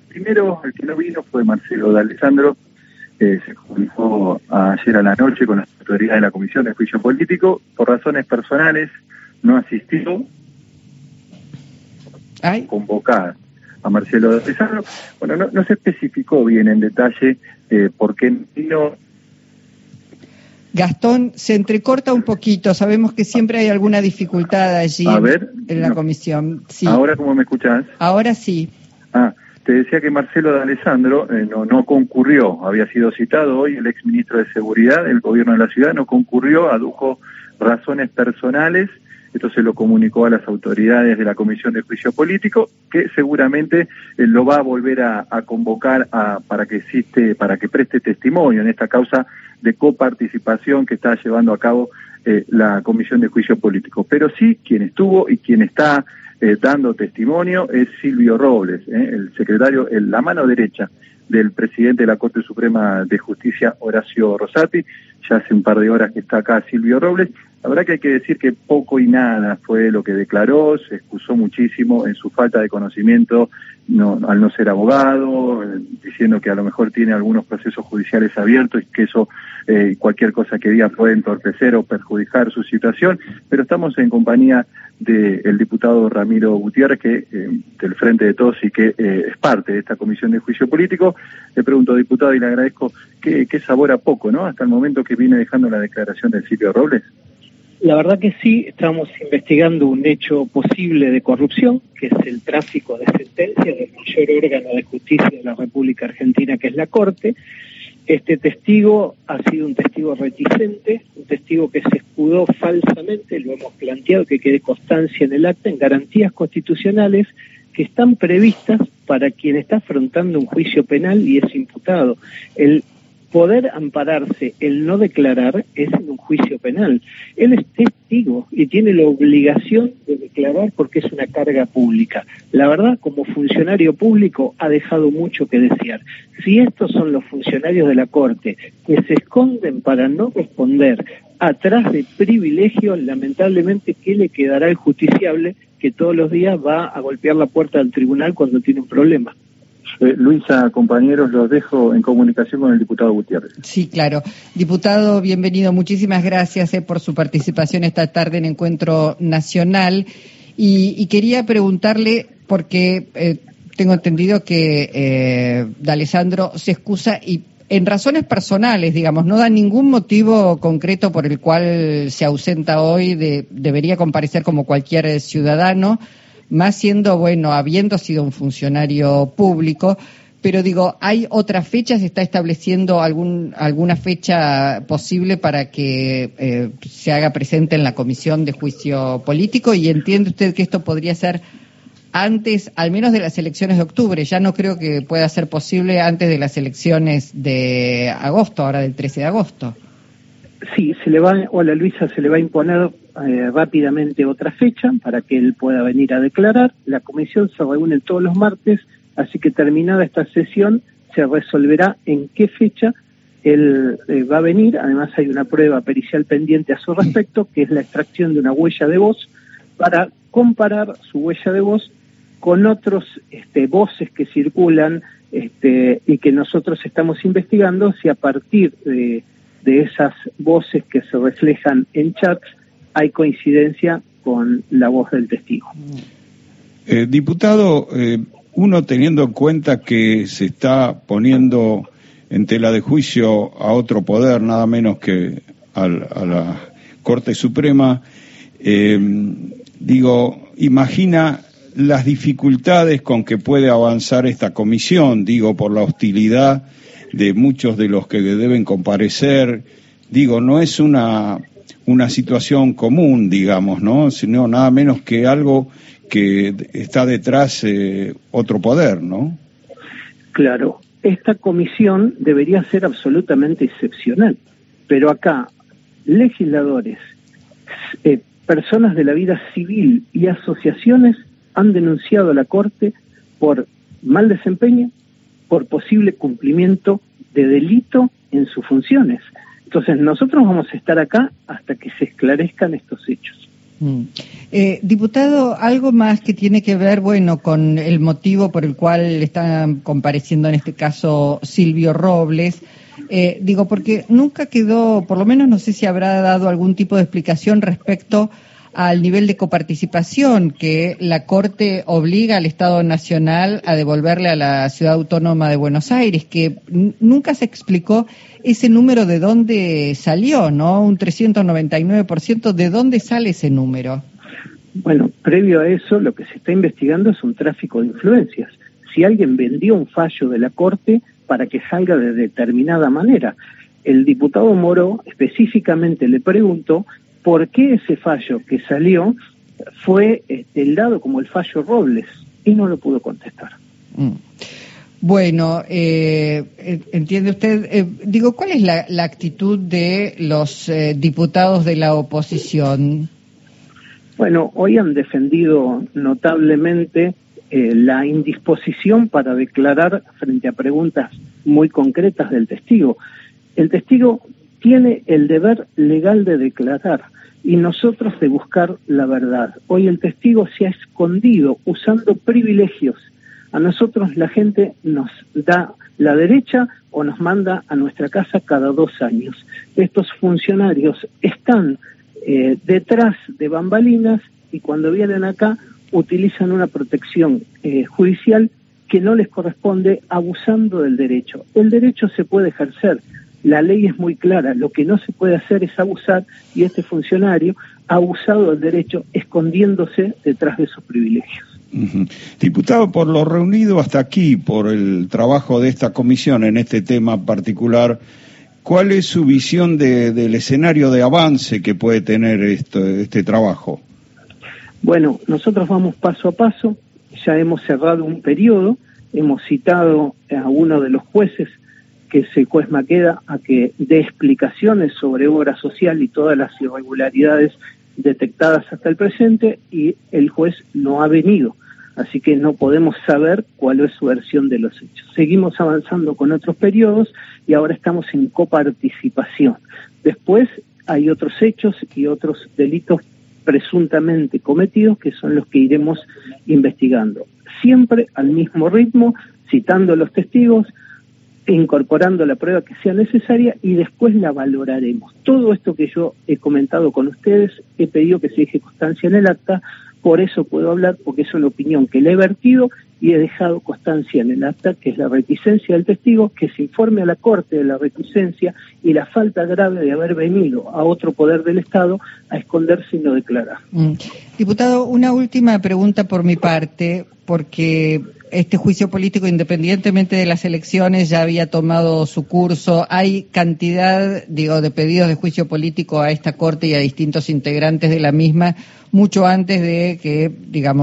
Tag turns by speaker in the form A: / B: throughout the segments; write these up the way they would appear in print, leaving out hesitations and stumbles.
A: Primero, el que no vino fue Marcelo D'Alessandro, se comunicó ayer a la noche con las autoridades de la Comisión de Juicio Político, por razones personales no asistió, convocada a Marcelo D'Alessandro. Bueno, no se especificó bien en detalle por qué vino.
B: Gastón, se entrecorta un poquito, sabemos que siempre hay alguna dificultad allí en la comisión. Sí.
A: ¿Ahora cómo me escuchás?
B: Ahora sí.
A: Te decía que Marcelo D'Alessandro no concurrió, había sido citado hoy el exministro de Seguridad del gobierno de la ciudad, no concurrió, adujo razones personales, esto se lo comunicó a las autoridades de la Comisión de Juicio Político, que seguramente lo va a volver a convocar para que preste testimonio en esta causa de coparticipación que está llevando a cabo la Comisión de Juicio Político. Pero sí, quien estuvo y quien está dando testimonio es Silvio Robles, el secretario, la mano derecha del presidente de la Corte Suprema de Justicia, Horacio Rosati. Ya hace un par de horas que está acá Silvio Robles. La verdad que hay que decir que poco y nada fue lo que declaró, se excusó muchísimo en su falta de conocimiento, al no ser abogado, diciendo que a lo mejor tiene algunos procesos judiciales abiertos y que eso, cualquier cosa que diga puede entorpecer o perjudicar su situación, pero estamos en compañía del diputado Ramiro Gutiérrez, que del Frente de Todos y que es parte de esta Comisión de Juicio Político. Le pregunto, diputado, y le agradezco, ¿qué sabor a poco, no? Hasta el momento que viene dejando la declaración de Silvio Robles.
C: La verdad que sí, estamos investigando un hecho posible de corrupción, que es el tráfico de sentencias del mayor órgano de justicia de la República Argentina, que es la Corte. Este testigo ha sido un testigo reticente, un testigo que se escudó falsamente, lo hemos planteado, que quede constancia en el acta, en garantías constitucionales que están previstas para quien está afrontando un juicio penal y es imputado. El poder ampararse, el no declarar, es en un juicio penal. Él es testigo y tiene la obligación de declarar porque es una carga pública. La verdad, como funcionario público, ha dejado mucho que desear. Si estos son los funcionarios de la Corte que se esconden para no responder atrás de privilegios, lamentablemente, ¿qué le quedará al justiciable que todos los días va a golpear la puerta del tribunal cuando tiene un problema?
A: Luisa, compañeros, los dejo en comunicación con el diputado Gutiérrez.
B: Sí, claro. Diputado, bienvenido. Muchísimas gracias por su participación esta tarde en Encuentro Nacional. Y quería preguntarle, porque tengo entendido que D'Alessandro se excusa y en razones personales, digamos, no da ningún motivo concreto por el cual se ausenta hoy, debería comparecer como cualquier ciudadano, más siendo, habiendo sido un funcionario público, pero digo, ¿hay otra fecha? ¿Se está estableciendo alguna fecha posible para que se haga presente en la Comisión de Juicio Político? ¿Y entiende usted que esto podría ser antes, al menos de las elecciones de octubre? Ya no creo que pueda ser posible antes de las elecciones de agosto, ahora del 13 de agosto.
C: Sí, hola Luisa, se le va a imponer rápidamente otra fecha para que él pueda venir a declarar. La comisión se reúne todos los martes, así que terminada esta sesión se resolverá en qué fecha él va a venir. Además hay una prueba pericial pendiente a su respecto, que es la extracción de una huella de voz para comparar su huella de voz con otros voces que circulan y que nosotros estamos investigando si a partir de esas voces que se reflejan en chats hay coincidencia con la voz del testigo.
D: Diputado, uno teniendo en cuenta que se está poniendo en tela de juicio a otro poder, nada menos que a la Corte Suprema, imagina las dificultades con que puede avanzar esta comisión, por la hostilidad de muchos de los que deben comparecer. No es una situación común, ¿no? Sino nada menos que algo que está detrás otro poder, ¿no?
C: Claro, esta comisión debería ser absolutamente excepcional, pero acá legisladores, personas de la vida civil y asociaciones han denunciado a la Corte por mal desempeño, por posible cumplimiento de delito en sus funciones. Entonces nosotros vamos a estar acá hasta que se esclarezcan estos hechos.
B: Diputado, algo más que tiene que ver, con el motivo por el cual está compareciendo en este caso Silvio Robles. Porque nunca quedó, por lo menos no sé si habrá dado algún tipo de explicación respecto al nivel de coparticipación que la Corte obliga al Estado Nacional a devolverle a la Ciudad Autónoma de Buenos Aires, que nunca se explicó ese número de dónde salió, ¿no? Un 399%, ¿de dónde sale ese número?
C: Bueno, previo a eso, lo que se está investigando es un tráfico de influencias. Si alguien vendió un fallo de la Corte para que salga de determinada manera. El diputado Moro específicamente le preguntó por qué ese fallo que salió fue tildado como el fallo Robles, y no lo pudo contestar.
B: Bueno, entiende usted, ¿cuál es la actitud de los diputados de la oposición?
C: Bueno, hoy han defendido notablemente la indisposición para declarar frente a preguntas muy concretas del testigo. El testigo tiene el deber legal de declarar y nosotros de buscar la verdad. Hoy el testigo se ha escondido usando privilegios. A nosotros la gente nos da la derecha o nos manda a nuestra casa cada 2 años. Estos funcionarios están detrás de bambalinas y cuando vienen acá utilizan una protección judicial que no les corresponde, abusando del derecho. El derecho se puede ejercer, la ley es muy clara, lo que no se puede hacer es abusar, y este funcionario ha abusado del derecho escondiéndose detrás de sus privilegios.
D: Diputado, por lo reunido hasta aquí, por el trabajo de esta comisión en este tema particular, ¿cuál es su visión del escenario de avance que puede tener este trabajo?
C: Bueno, nosotros vamos paso a paso, ya hemos cerrado un periodo, hemos citado a uno de los jueces, que es el juez Maqueda, a que dé explicaciones sobre obra social y todas las irregularidades detectadas hasta el presente, y el juez no ha venido, así que no podemos saber cuál es su versión de los hechos. Seguimos avanzando con otros periodos y ahora estamos en coparticipación. Después hay otros hechos y otros delitos presuntamente cometidos, que son los que iremos investigando. Siempre al mismo ritmo, citando a los testigos, incorporando la prueba que sea necesaria y después la valoraremos. Todo esto que yo he comentado con ustedes, he pedido que se deje constancia en el acta, por eso puedo hablar, porque es una opinión que le he vertido y he dejado constancia en el acta, que es la reticencia del testigo, que se informe a la Corte de la reticencia y la falta grave de haber venido a otro poder del Estado a esconderse y no declarar.
B: Diputado, una última pregunta por mi parte, porque este juicio político, independientemente de las elecciones, ya había tomado su curso. Hay cantidad, de pedidos de juicio político a esta Corte y a distintos integrantes de la misma, mucho antes de que,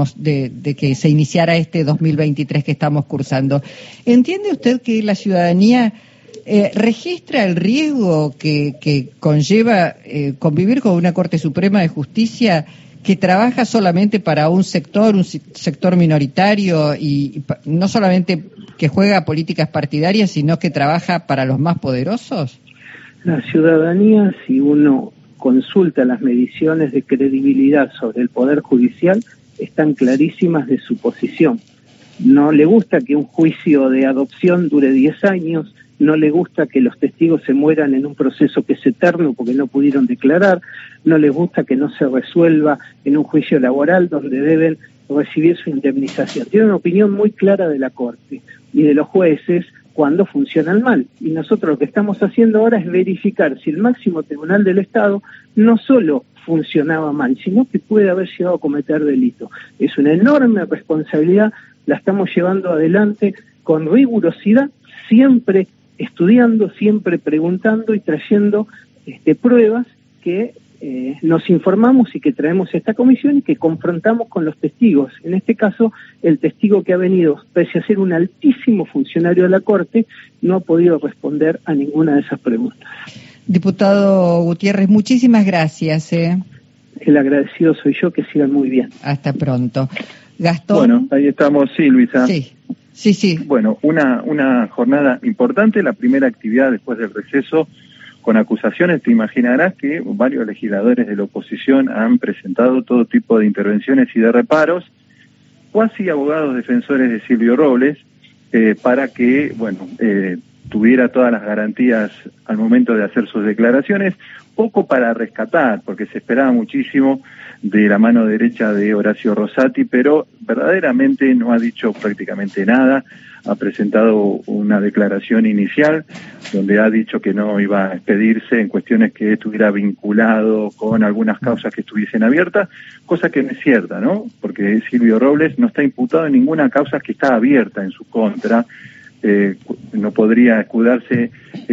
B: de que se iniciara este 2023 que estamos cursando. ¿Entiende usted que la ciudadanía registra el riesgo que conlleva convivir con una Corte Suprema de Justicia que trabaja solamente para un sector minoritario y no solamente que juega políticas partidarias, sino que trabaja para los más poderosos?
C: La ciudadanía, si uno consulta las mediciones de credibilidad sobre el Poder Judicial, están clarísimas de su posición. No le gusta que un juicio de adopción dure 10 años, no le gusta que los testigos se mueran en un proceso que es eterno porque no pudieron declarar, no les gusta que no se resuelva en un juicio laboral donde deben recibir su indemnización. Tiene una opinión muy clara de la Corte y de los jueces cuando funcionan mal. Y nosotros lo que estamos haciendo ahora es verificar si el máximo tribunal del Estado no solo funcionaba mal, sino que puede haber llegado a cometer delito. Es una enorme responsabilidad, la estamos llevando adelante con rigurosidad, siempre estudiando, siempre preguntando y trayendo pruebas que nos informamos y que traemos a esta comisión y que confrontamos con los testigos. En este caso, el testigo que ha venido, pese a ser un altísimo funcionario de la Corte, no ha podido responder a ninguna de esas preguntas.
B: Diputado Gutiérrez, muchísimas gracias.
C: El agradecido soy yo, que sigan muy bien.
B: Hasta pronto. Gastón.
A: Bueno, ahí estamos, sí, Luisa.
B: Sí.
A: Bueno, una jornada importante, la primera actividad después del receso, con acusaciones. Te imaginarás que varios legisladores de la oposición han presentado todo tipo de intervenciones y de reparos, cuasi abogados defensores de Silvio Robles, para que, tuviera todas las garantías al momento de hacer sus declaraciones, poco para rescatar, porque se esperaba muchísimo de la mano derecha de Horacio Rosati, pero verdaderamente no ha dicho prácticamente nada. Ha presentado una declaración inicial donde ha dicho que no iba a expedirse en cuestiones que estuviera vinculado con algunas causas que estuviesen abiertas, cosa que no es cierta, ¿no? Porque Silvio Robles no está imputado en ninguna causa que está abierta en su contra. No podría escudarse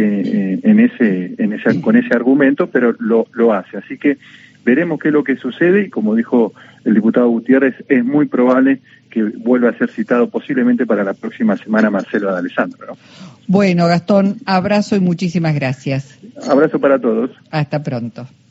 A: con ese argumento, pero lo hace. Así que veremos qué es lo que sucede, y como dijo el diputado Gutiérrez, es muy probable que vuelva a ser citado posiblemente para la próxima semana Marcelo D'Alessandro, ¿no?
B: Bueno, Gastón, abrazo y muchísimas gracias.
A: Abrazo para todos.
B: Hasta pronto.